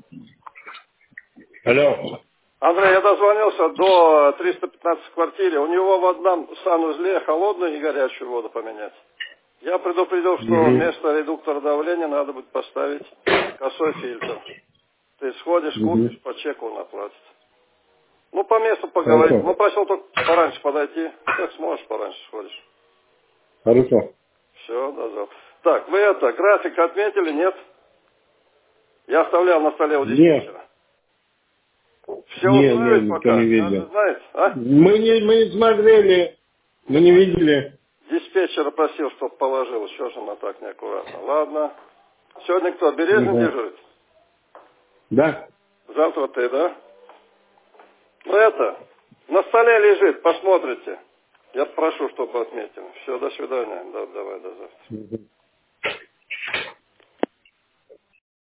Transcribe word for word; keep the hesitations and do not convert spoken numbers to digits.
Алло. Андрей, я дозвонился до триста пятнадцатой квартире. У него в одном санузле холодную и горячую воду поменять. Я предупредил, что Угу. вместо редуктора давления надо будет поставить косой фильтр. Ты сходишь, Угу. купишь, по чеку он оплатит. Ну, по месту поговорить. Хорошо. Ну, просил только пораньше подойти. Как сможешь, пораньше сходишь. Хорошо. Все, до завтра. Так, вы это, график отметили, нет? Я оставлял на столе у диспетчера. Все Нет, нет, устраивает никто пока? не Каждый видел. знает, а? Мы не, мы не смотрели, мы не видели. Диспетчер просил, чтобы положил. Что же она так неаккуратно? Ладно. Сегодня кто, Березин Угу. дежурит? Да? Завтра ты, да? Ну это, на столе лежит, посмотрите. Я прошу, чтобы отметили. Все, до свидания. Да, давай, до завтра. Угу.